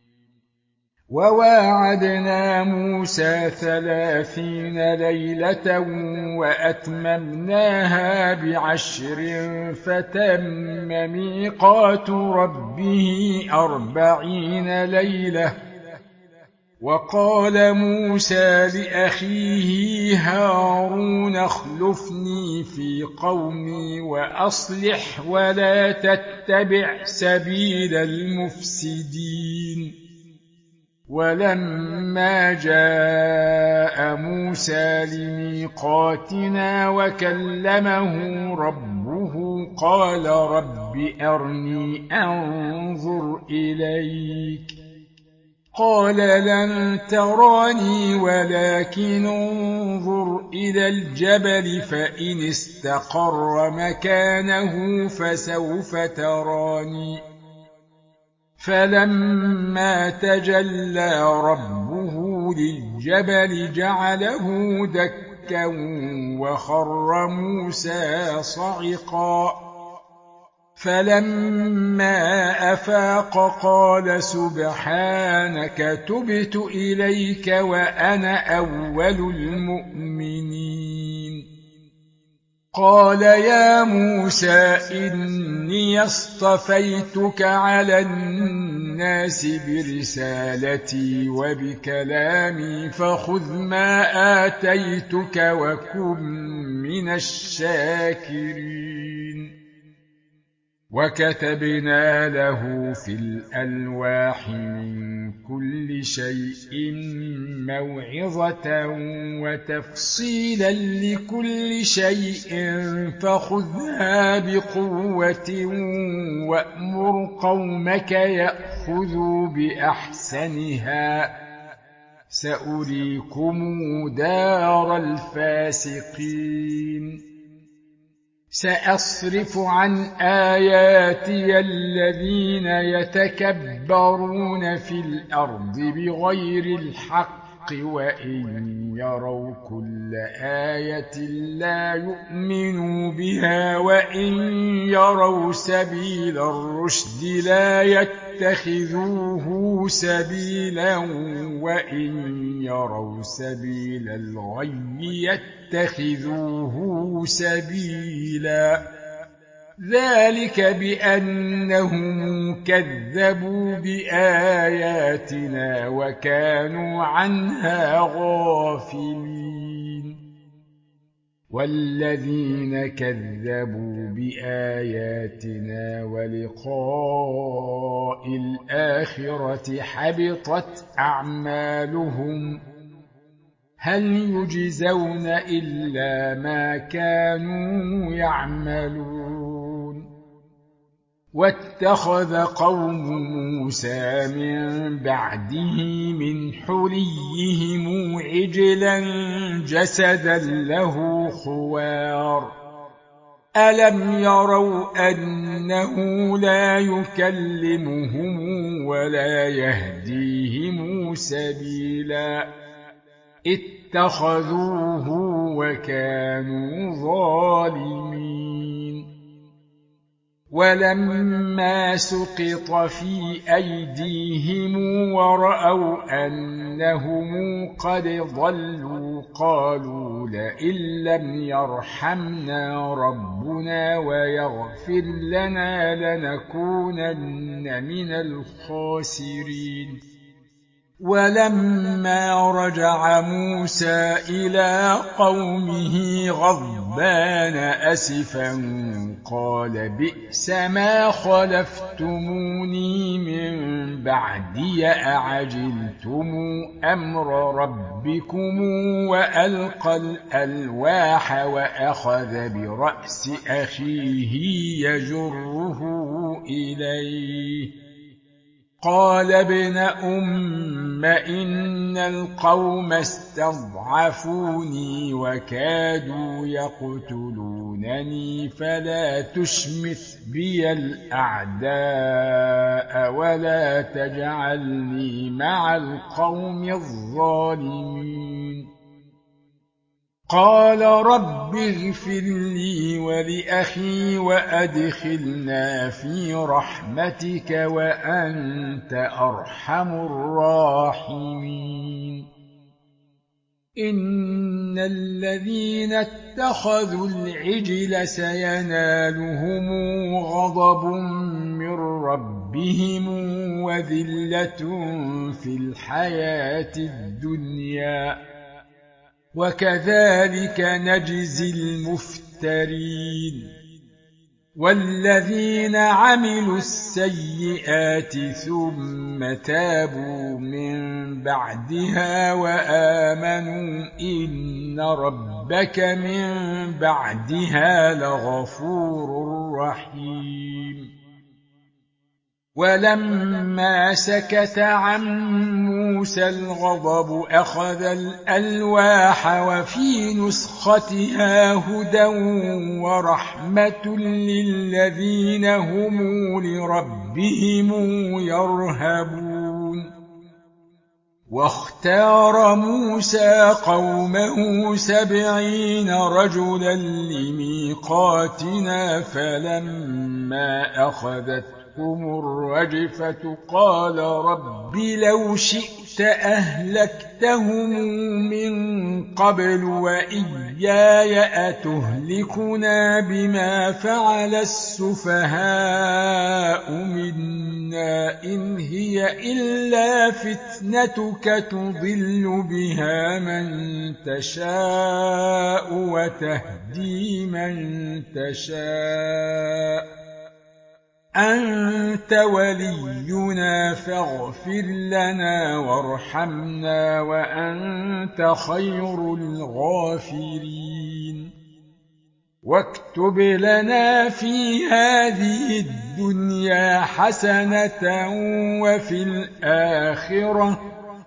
وواعدنا موسى ثلاثين ليلة وأتممناها بعشر فتم ميقات ربه أربعين ليلة وقال موسى لأخيه هارون اخلفني في قومي وأصلح ولا تتبع سبيل المفسدين ولما جاء موسى لميقاتنا وكلمه ربه قال رب أرني أنظر إليك قال لن تراني ولكن انظر إلى الجبل فإن استقر مكانه فسوف تراني فلما تجلى ربه للجبل جعله دكا وخر موسى صعقا فلما أفاق قال سبحانك تبت إليك وأنا أول المؤمنين قال يا موسى إني اصطفيتك على الناس برسالتي وبكلامي فخذ ما آتيتك وكن من الشاكرين وكتبنا له في الألواح من كل شيء موعظة وتفصيلا لكل شيء فخذها بقوة وأمر قومك يأخذوا بأحسنها سأريكم دار الفاسقين سأصرف عن آياتي الذين يتكبرون في الأرض بغير الحق وإن يروا كل آية لا يؤمنوا بها وإن يروا سبيل الرشد لا يتخذوه سبيلا وإن يروا سبيل الغي يتخذوه سبيلا ذلك بأنهم كذبوا بآياتنا وكانوا عنها غافلين والذين كذبوا بآياتنا ولقاء الآخرة حبطت أعمالهم هل يجزون إلا ما كانوا يعملون واتخذ قوم موسى من بعده من حليهم عجلا جسدا له خوار ألم يروا أنه لا يكلمهم ولا يهديهم سبيلا اتخذوه وكانوا ظالمين ولما سقط في أيديهم ورأوا أنهم قد ضلوا قالوا لئن لم يرحمنا ربنا ويغفر لنا لنكونن من الخاسرين ولما رجع موسى إلى قومه غضبان أسفا قال بئس ما خلفتموني من بعدي أعجلتم أمر ربكم وألقى الألواح وأخذ برأس أخيه يجره إليه قال ابن أم إن القوم استضعفوني وكادوا يقتلونني فلا تشمت بي الأعداء ولا تجعلني مع القوم الظالمين قال رب اغفر لي ولأخي وأدخلنا في رحمتك وأنت أرحم الراحمين إن الذين اتخذوا العجل سينالهم غضب من ربهم وذلة في الحياة الدنيا وكذلك نجزي المفترين والذين عملوا السيئات ثم تابوا من بعدها وآمنوا إن ربك من بعدها لغفور رحيم ولما سكت عن موسى الغضب أخذ الألواح وفي نسختها هدى ورحمة للذين هم لربهم يرهبون واختار موسى قومه سبعين رجلا لميقاتنا فلما أخذتهم الرجفة قال رب لو شئت أهلكتهم من قبل وإياي أتهلكنا بما فعل السفهاء منا إن هي إلا فتنتك تضل بها من تشاء وتهدي من تشاء أنت ولينا فاغفر لنا وارحمنا وأنت خير الغافرين واكتب لنا في هذه الدنيا حسنة وفي الآخرة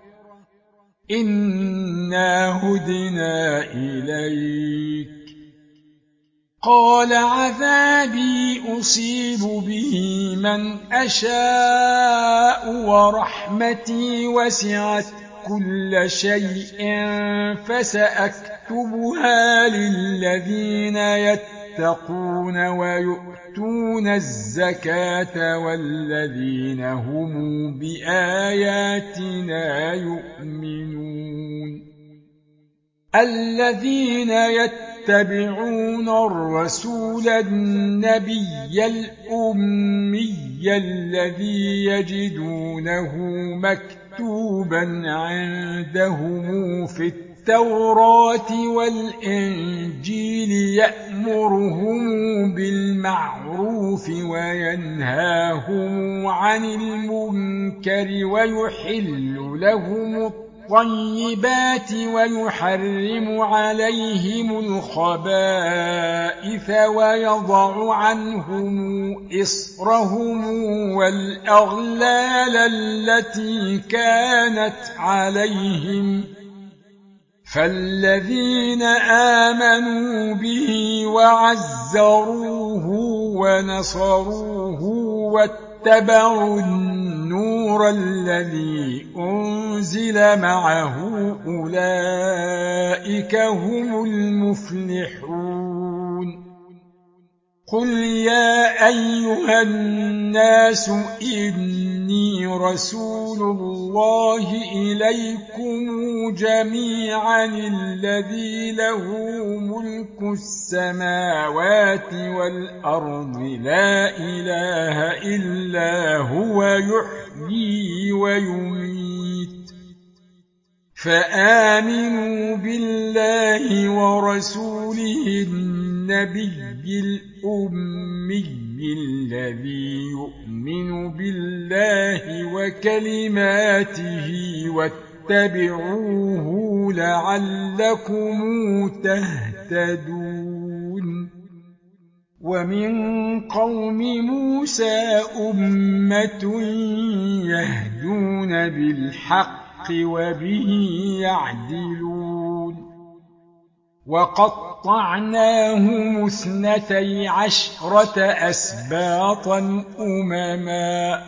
إنا هدنا إليك قال عذابي أصيب به من أشاء ورحمتي وسعت كل شيء فسأكتبها للذين يتقون ويؤتون الزكاة والذين هم بآياتنا يؤمنون الذين يتبعون الرسول النبي الأمي الذي يجدونه مكتوبا عندهم في التوراة والإنجيل يأمرهم بالمعروف وينهاهم عن المنكر ويحل لهم الطيبات ويحرم عليهم الخبائث ويضع عنهم إصرهم والأغلال التي كانت عليهم فالذين آمنوا به وعزروه ونصروه واتبعوا النور الذي أنزل معه أولئك هم المفلحون قل يا أيها الناس إني رسول الله إليكم جميعا الذي له ملك السماوات والأرض لا إله إلا هو يحيي ويميت فآمنوا بالله ورسوله النبي الأمي الذي يؤمن بالله وكلماته واتبعوه لعلكم تهتدون ومن قوم موسى أمة يهدون بالحق وبه يعدلون وقطعناهم اثنتي عشرة أسباطا أمما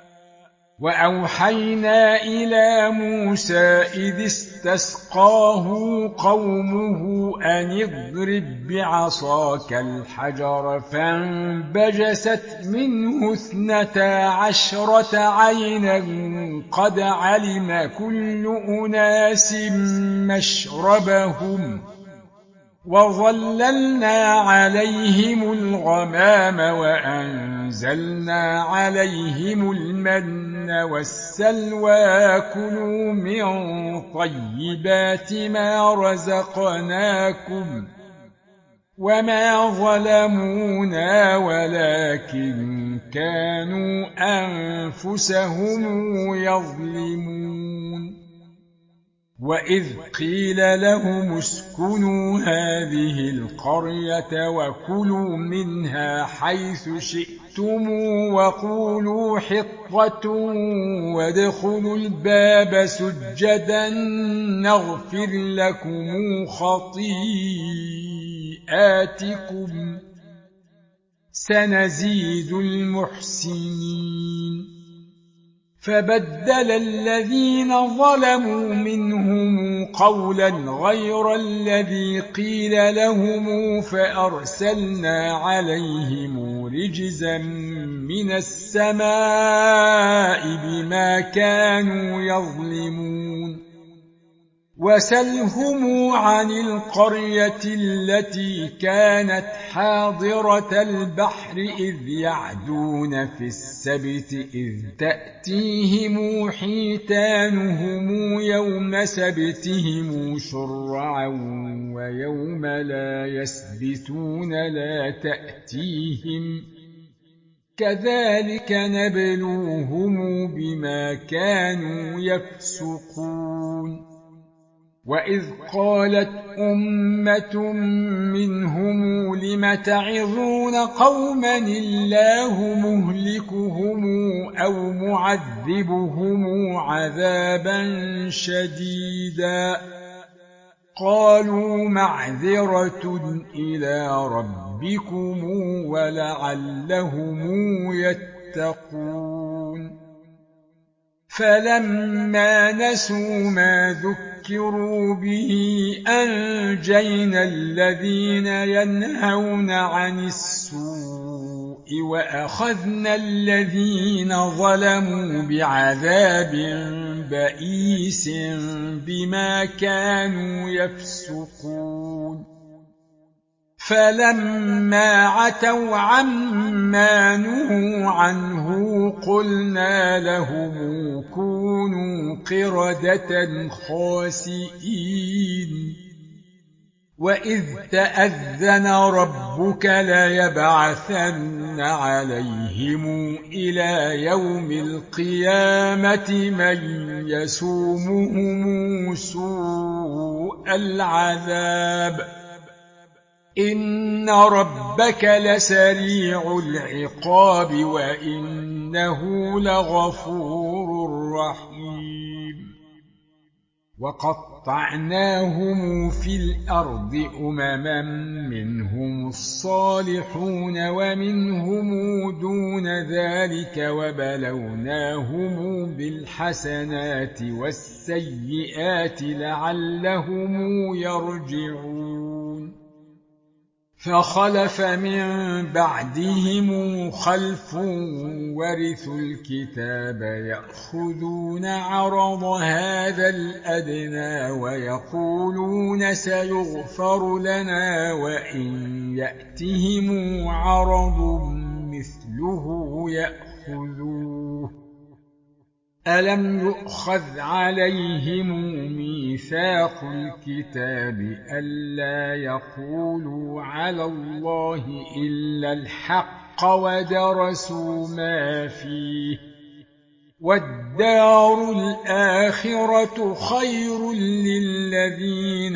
وأوحينا إلى موسى إذ استسقاه قومه أن اضرب بعصاك الحجر فانبجست منه اثنتا عشرة عينا قد علم كل أناس مشربهم وظللنا عليهم الغمام وأنزلنا عليهم المن والسلوى كلوا من طيبات ما رزقناكم وما ظلمونا ولكن كانوا أنفسهم يظلمون وإذ قيل لهم اسكنوا هذه القرية وكلوا منها حيث شئتم وقولوا حطة وادخلوا الباب سجدا نغفر لكم خطيئاتكم سنزيد المحسنين فبدل الذين ظلموا منهم قولا غير الذي قيل لهم فأرسلنا عليهم رجزا من السماء بما كانوا يظلمون وسلهم عن القرية التي كانت حاضرة البحر إذ يعدون في السبت إذ تأتيهم حيتانهم يوم سبتهم شرعا ويوم لا يسبتون لا تأتيهم كذلك نبلوهم بما كانوا يفسقون وإذ قالت أمة منهم لم تعظون قوما الله مهلكهم أو معذبهم عذابا شديدا قالوا معذرة إلى ربكم ولعلهم يتقون فلما نسوا ما ذكروا به أنجينا الذين ينهون عن السوء وأخذنا الذين ظلموا بعذاب بئيس بما كانوا يفسقون فلما عتوا عما نهوا عنه قلنا لهم كونوا قردة خاسئين وإذ تأذن ربك ليبعثن عليهم إلى يوم القيامة من يسومهم سوء العذاب إن ربك لسريع العقاب وإنه لغفور رحيم وقطعناهم في الأرض أمما منهم الصالحون ومنهم دون ذلك وبلوناهم بالحسنات والسيئات لعلهم يرجعون فخلف من بعدهم خلف ورثوا الكتاب يأخذون عرض هذا الأدنى ويقولون سيغفر لنا وإن يأتهم عرض مثله يأخذوه ألم يؤخذ عليهم ميثاق الكتاب ألا يقولوا على الله إلا الحق ودرسوا ما فيه والدار الآخرة خير للذين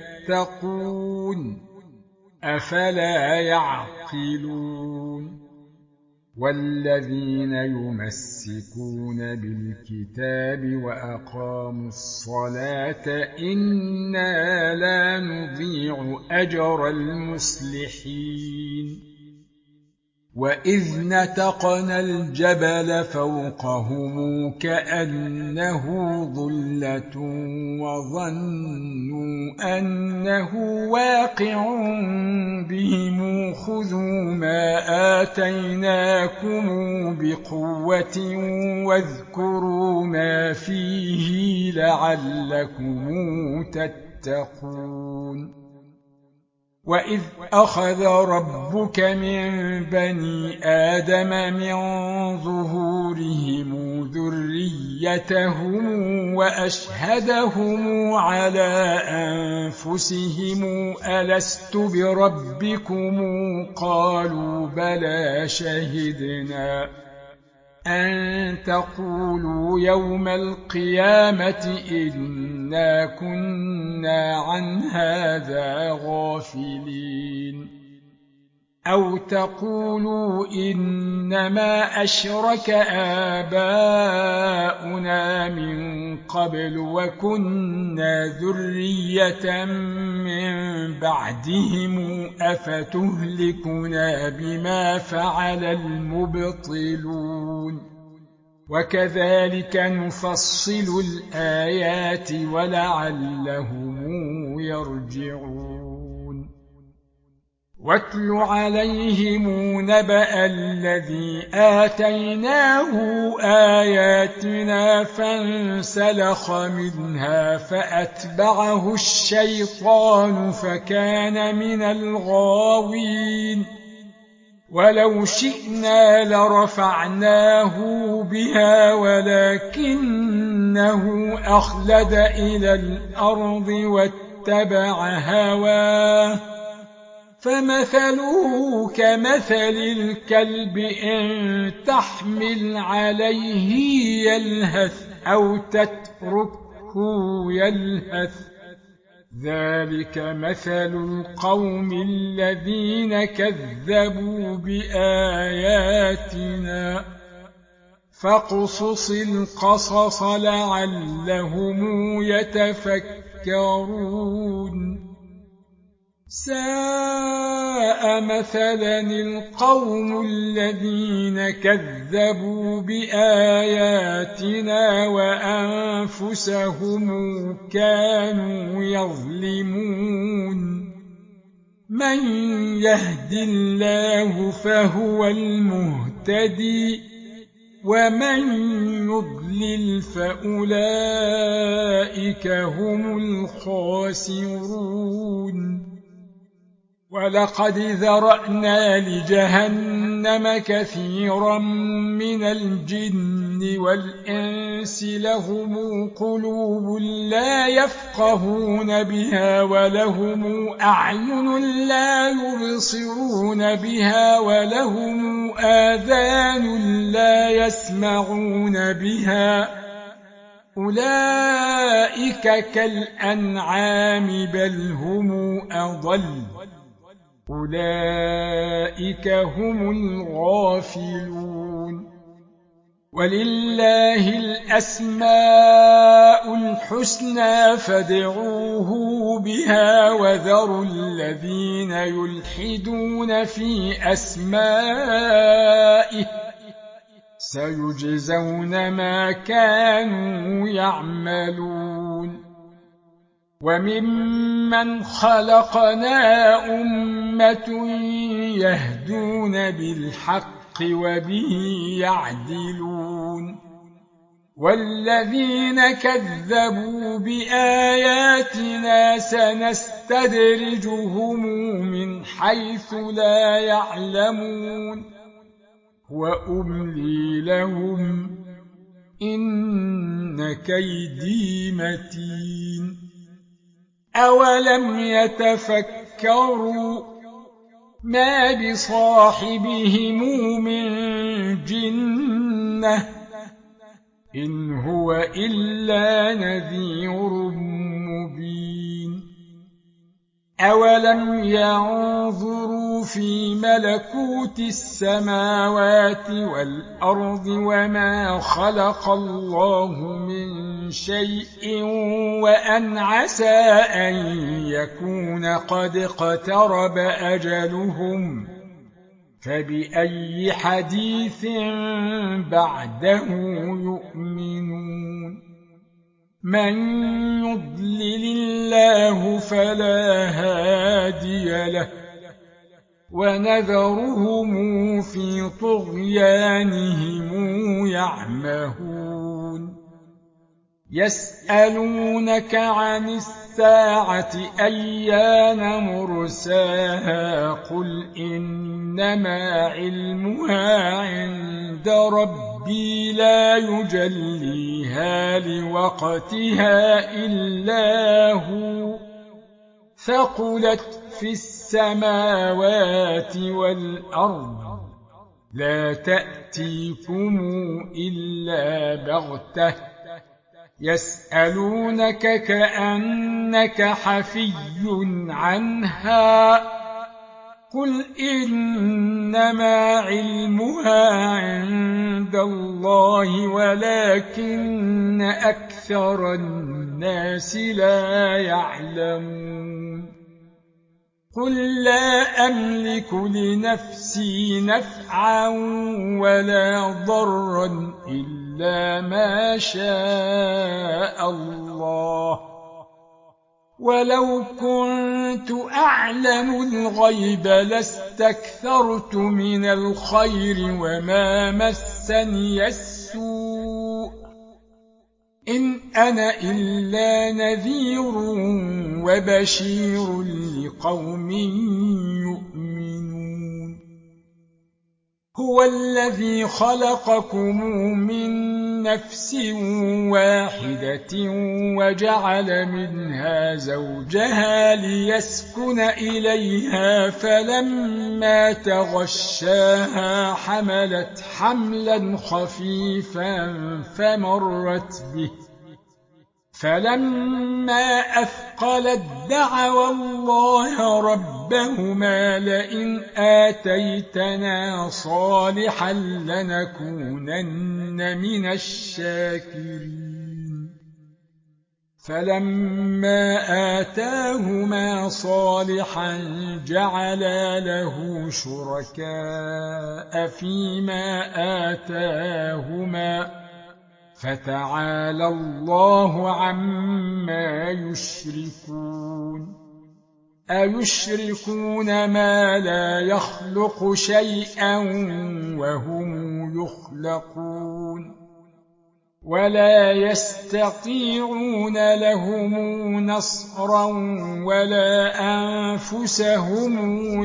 يتقون أفلا يعقلون والذين يمسكون بالكتاب وأقاموا الصلاة إنا لا نضيع أجر المصلحين وإذ نتقنا الجبل فوقهم كأنه ظلة وظنوا أنه واقع بهم خذوا ما آتيناكم بقوة واذكروا ما فيه لعلكم تتقون وإذ أخذ ربك من بني آدم من ظهورهم ذريتهم وأشهدهم على أنفسهم ألست بربكم قالوا بلى شهدنا أن تقولوا يوم القيامة إن إنا كنا عن هذا غافلين أو تقولوا إنما أشرك آباؤنا من قبل وكنا ذرية من بعدهم أفتهلكنا بما فعل المبطلون وكذلك نفصل الآيات ولعلهم يرجعون واتل عليهم نبأ الذي آتيناه آياتنا فانسلخ منها فأتبعه الشيطان فكان من الغاوين ولو شئنا لرفعناه بها ولكنه أخلد إلى الأرض واتبع هواه فمثله كمثل الكلب إن تحمل عليه يلهث أو تتركه يلهث ذلك مثل القوم الذين كذبوا بآياتنا فاقصص القصص لعلهم يتفكرون ساء مثلا القوم الذين كذبوا بآياتنا وأنفسهم كانوا يظلمون من يهد الله فهو المهتدي ومن يضلل فأولئك هم الخاسرون ولقد ذرأنا لجهنم كثيرا من الجن والإنس لهم قلوب لا يفقهون بها ولهم أعين لا يبصرون بها ولهم آذان لا يسمعون بها أولئك كالأنعام بل هم أضل أولئك هم الغافلون ولله الأسماء الحسنى فادعوه بها وذروا الذين يلحدون في أسمائه سيجزون ما كانوا يعملون وممن خلقنا أمة يهدون بالحق وبه يعدلون والذين كذبوا بآياتنا سنستدرجهم من حيث لا يعلمون وأملي لهم إن كيدي متين أولم يتفكروا ما بصاحبهم من جنة إن هو إلا نذير مبين أولم ينظروا في ملكوت السماوات والأرض وما خلق الله من شيء وأن عسى أن يكون قد اقترب أجلهم فبأي حديث بعده يؤمنون من يضلل الله فلا هادي له ونذرهم في طغيانهم يعمهون يسألونك عن الساعة أيان مرساها قل إنما علمها عند ربي لا يجليها لوقتها إلا هو ثقلت في السماوات والأرض لا تأتيكم إلا بغتة يسألونك كأنك حفي عنها قل إنما علمها عند الله ولكن أكثر الناس لا يعلمون قل لا أملك لنفسي نفعا ولا ضرا إلا ما شاء الله ولو كنت أعلم الغيب لاستكثرت من الخير وما مسني السوء إن أنا إلا نذير وبشير لقوم يؤمنون هو الذي خلقكم من نفس واحدة وجعل منها زوجها ليسكن إليها فلما تغشاها حملت حملا خفيفا فمرت به فلما أثقلت دعوا الله ربهما لئن آتيتنا صالحا لنكونن من الشاكرين فلما آتاهما صالحا جعلا له شركاء فيما آتاهما فتعالى الله عما يشركون أيشركون ما لا يخلق شيئا وهم يخلقون ولا يستطيعون لهم نصرا ولا أنفسهم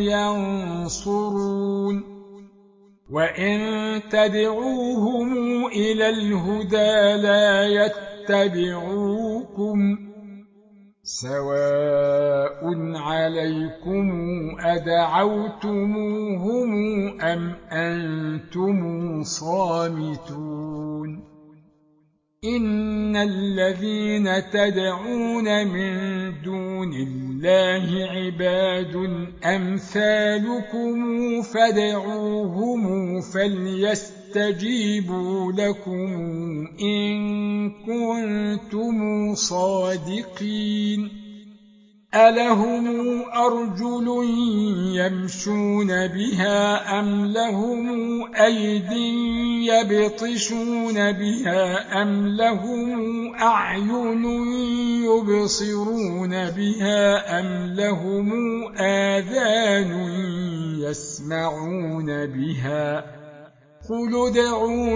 ينصرون وإن تدعوهم إلى الهدى لا يتبعوكم سواء عليكم أدعوتموهم أم أنتم صامتون إن الذين تدعون من دون الله عباد أمثالكم فادعوهم فليستجيبوا لكم إن كنتم صادقين ألهم أرجل يمشون بها أم لهم أيد يبطشون بها أم لهم أعين يبصرون بها أم لهم آذان يسمعون بها قل ادعوا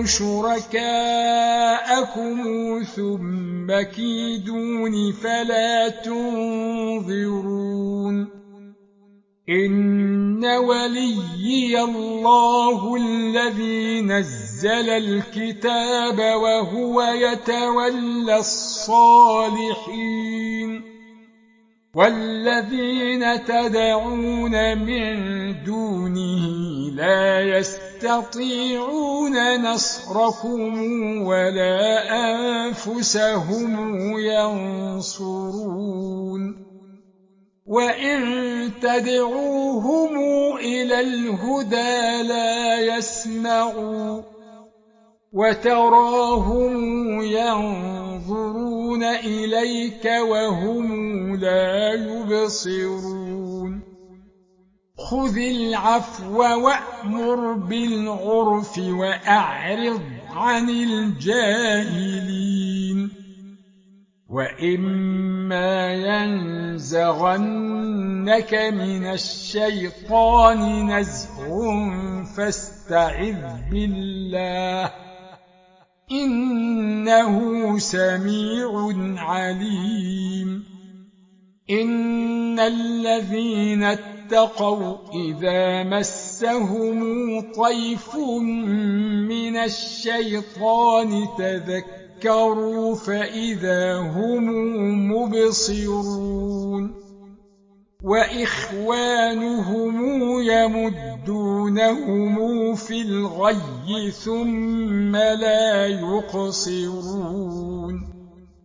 شركاءكم ثم كيدون فلا تنظرون إن وليي الله الذي نزل الكتاب وهو يتولى الصالحين والذين تدعون من دونه لا يستطيعون نصركم ولا أنفسهم ينصرون وإن تدعوهم إلى الهدى لا يسمعوا وتراهم ينظرون إليك وهم لا يبصرون خذ العفو وأمر بالعرف وأعرض عن الجاهلين وإما ينزغنك من الشيطان نزغ فاستعذ بالله إنه سميع عليم إن الذين اتقوا إذا مسهم طيف من الشيطان تذكروا فإذا هم مبصرون وإخوانهم يمدونهم في الغي ثم لا يقصرون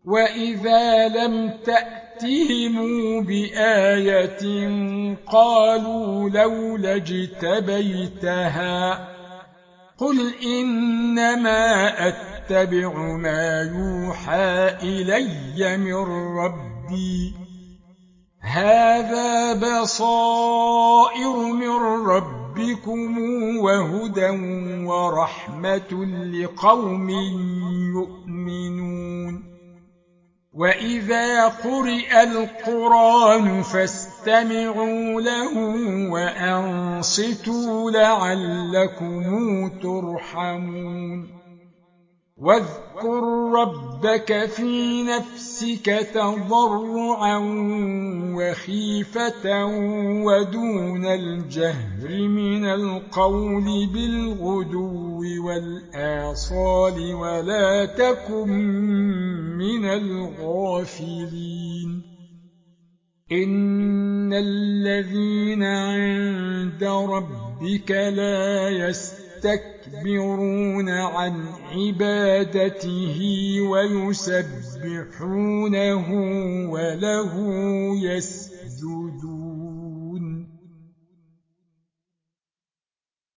وإذا لم تأتهم بآية قالوا لولا اجتبيتها قل إنما أتبع ما يوحى إلي من ربي هذا بصائر من ربكم وهدى ورحمة لقوم يؤمنون وإذا قرئ القرآن فاستمعوا له وأنصتوا لعلكم ترحمون واذكر ربك في نفسك تضرعا وخيفة ودون الجهر من القول بالغدو والآصال ولا تكن من الغافلين إن الذين عند ربك لا يستكبرون عن عبادته ويسبحونه وله يسجدون